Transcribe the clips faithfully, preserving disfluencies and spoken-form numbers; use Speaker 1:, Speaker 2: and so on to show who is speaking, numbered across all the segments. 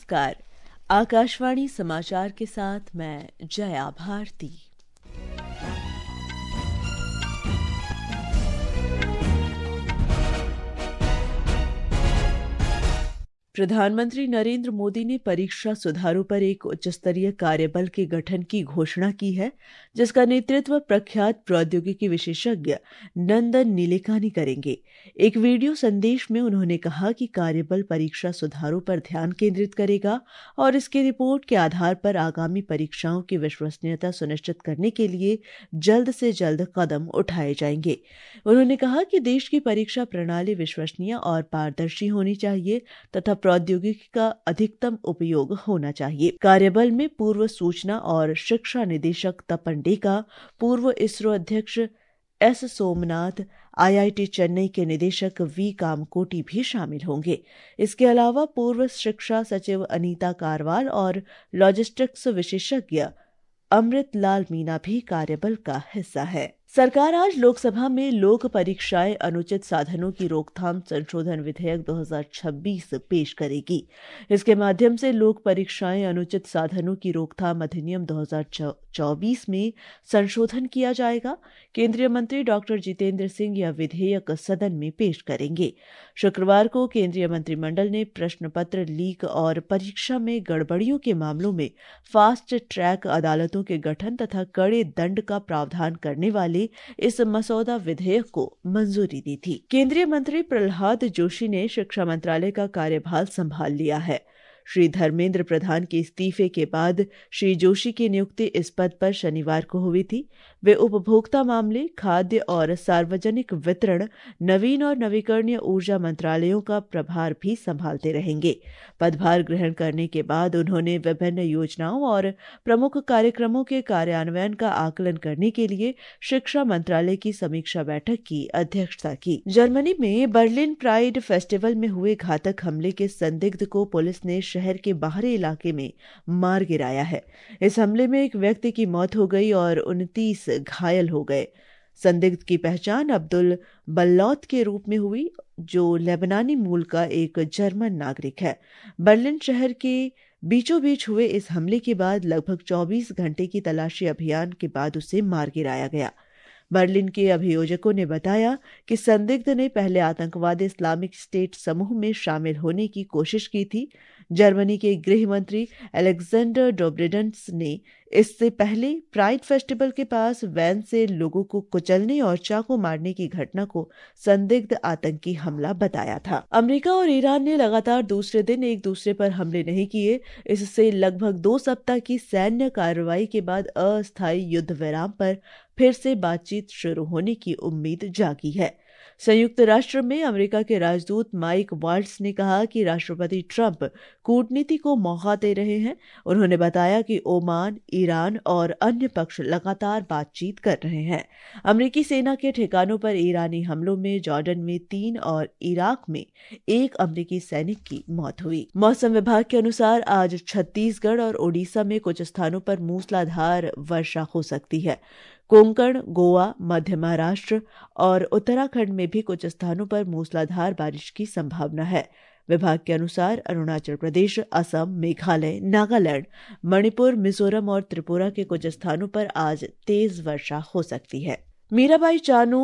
Speaker 1: नमस्कार। आकाशवाणी समाचार के साथ मैं जया भारती। प्रधानमंत्री नरेंद्र मोदी ने परीक्षा सुधारों पर एक उच्च स्तरीय कार्यबल के गठन की घोषणा की है, जिसका नेतृत्व प्रख्यात प्रौद्योगिकी विशेषज्ञ नंदन नीलेकानी करेंगे। एक वीडियो संदेश में उन्होंने कहा कि कार्यबल परीक्षा सुधारों पर ध्यान केंद्रित करेगा और इसकी रिपोर्ट के आधार पर आगामी परीक्षाओं की विश्वसनीयता सुनिश्चित करने के लिए जल्द से जल्द कदम उठाए जाएंगे। उन्होंने कहा कि देश की परीक्षा प्रणाली विश्वसनीय और पारदर्शी होनी चाहिए तथा प्रौद्योगिकी का अधिकतम उपयोग होना चाहिए। कार्यबल में पूर्व सूचना और शिक्षा निदेशक तपन डेका, पूर्व इसरो अध्यक्ष एस सोमनाथ, आईआईटी चेन्नई के निदेशक वी कामकोटी भी शामिल होंगे। इसके अलावा पूर्व शिक्षा सचिव अनीता कारवाल और लॉजिस्टिक्स विशेषज्ञ अमृत लाल मीना भी कार्यबल का हिस्सा है। सरकार आज लोकसभा में लोक परीक्षाएं अनुचित साधनों की रोकथाम संशोधन विधेयक दो हज़ार छब्बीस पेश करेगी। इसके माध्यम से लोक परीक्षाएं अनुचित साधनों की रोकथाम अधिनियम दो हज़ार चौबीस में संशोधन किया जाएगा। केंद्रीय मंत्री डॉक्टर जितेंद्र सिंह यह विधेयक सदन में पेश करेंगे। शुक्रवार को केंद्रीय मंत्रिमंडल ने प्रश्न पत्र लीक और परीक्षा में गड़बड़ियों के मामलों में फास्ट ट्रैक अदालतों के गठन तथा कड़े दंड का प्रावधान करने वाले इस मसौदा विधेयक को मंजूरी दी थी। केंद्रीय मंत्री प्रहलाद जोशी ने शिक्षा मंत्रालय का कार्यभार संभाल लिया है। श्री धर्मेंद्र प्रधान के इस्तीफे के बाद श्री जोशी की नियुक्ति इस पद पर शनिवार को हुई थी। वे उपभोक्ता मामले, खाद्य और सार्वजनिक वितरण, नवीन और नवीकरणीय ऊर्जा मंत्रालयों का प्रभार भी संभालते रहेंगे। पदभार ग्रहण करने के बाद उन्होंने विभिन्न योजनाओं और प्रमुख कार्यक्रमों के कार्यान्वयन का आकलन करने के लिए शिक्षा मंत्रालय की समीक्षा बैठक की अध्यक्षता की। जर्मनी में बर्लिन प्राइड फेस्टिवल में हुए घातक हमले के संदिग्ध को पुलिस ने शहर के बाहरी इलाके में मार गिराया है। इस हमले में एक व्यक्ति की मौत हो गई और उनतीस घायल हो गए। संदिग्ध की पहचान अब्दुल बल्लौत के रूप में हुई, जो लेबनानी मूल का एक जर्मन नागरिक है। बर्लिन शहर के बीचों बीच हुए इस हमले के बाद लगभग चौबीस घंटे की तलाशी अभियान के बाद उसे मार गिराया गया। बर्लिन के अभियोजकों ने बताया कि संदिग्ध ने पहले आतंकवादी इस्लामिक स्टेट समूह में शामिल होने की कोशिश की थी। जर्मनी के गृह मंत्री अलेक्जेंडर डोब्रिडेंट्स ने इससे पहले प्राइड फेस्टिवल के पास वैन से लोगों को कुचलने और चाकू मारने की घटना को संदिग्ध आतंकी हमला बताया था। अमेरिका और ईरान ने लगातार दूसरे दिन एक दूसरे पर हमले नहीं किए। इससे लगभग दो सप्ताह की सैन्य कार्रवाई के बाद अस्थायी युद्ध विराम पर फिर से बातचीत शुरू होने की उम्मीद जागी है। संयुक्त राष्ट्र में अमेरिका के राजदूत माइक वाल्ट्ज ने कहा कि राष्ट्रपति ट्रंप कूटनीति को मौका दे रहे हैं। उन्होंने बताया कि ओमान, ईरान और अन्य पक्ष लगातार बातचीत कर रहे हैं। अमेरिकी सेना के ठिकानों पर ईरानी हमलों में जॉर्डन में तीन और इराक में एक अमेरिकी सैनिक की मौत हुई। मौसम विभाग के अनुसार आज छत्तीसगढ़ और ओडिशा में कुछ स्थानों पर मूसलाधार वर्षा हो सकती है। कोंकण, गोवा, मध्य महाराष्ट्र और उत्तराखंड में भी कुछ स्थानों पर मूसलाधार बारिश की संभावना है। विभाग के अनुसार अरुणाचल प्रदेश, असम, मेघालय, नागालैंड, मणिपुर, मिजोरम और त्रिपुरा के कुछ स्थानों पर आज तेज वर्षा हो सकती है। मीराबाई चानू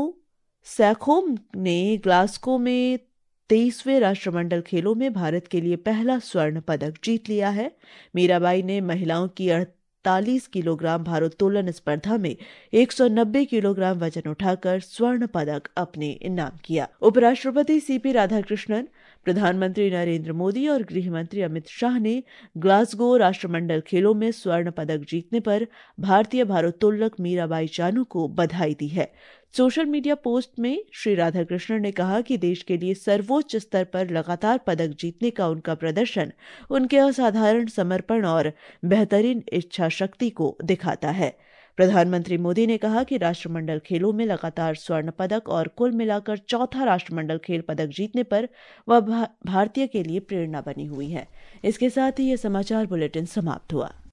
Speaker 1: सैखोम ने ग्लासगो में तेईसवें राष्ट्रमंडल खेलों में भारत के लिए पहला स्वर्ण पदक जीत लिया है। मीराबाई ने महिलाओं की अड़तालीस किलोग्राम भारोत्तोलन स्पर्धा में एक सौ नब्बे किलोग्राम वजन उठाकर स्वर्ण पदक अपने नाम किया। उपराष्ट्रपति सीपी राधाकृष्णन, प्रधानमंत्री नरेंद्र मोदी और गृह मंत्री अमित शाह ने ग्लासगो राष्ट्रमंडल खेलों में स्वर्ण पदक जीतने पर भारतीय भारोत्तोलक मीराबाई चानू को बधाई दी है। सोशल मीडिया पोस्ट में श्री राधाकृष्णन ने कहा कि देश के लिए सर्वोच्च स्तर पर लगातार पदक जीतने का उनका प्रदर्शन उनके असाधारण समर्पण और बेहतरीन इच्छा शक्ति को दिखाता है। प्रधानमंत्री मोदी ने कहा कि राष्ट्रमंडल खेलों में लगातार स्वर्ण पदक और कुल मिलाकर चौथा राष्ट्रमंडल खेल पदक जीतने पर वह भारतीय के लिए प्रेरणा बनी हुई है। इसके साथ ही यह समाचार बुलेटिन समाप्त हुआ।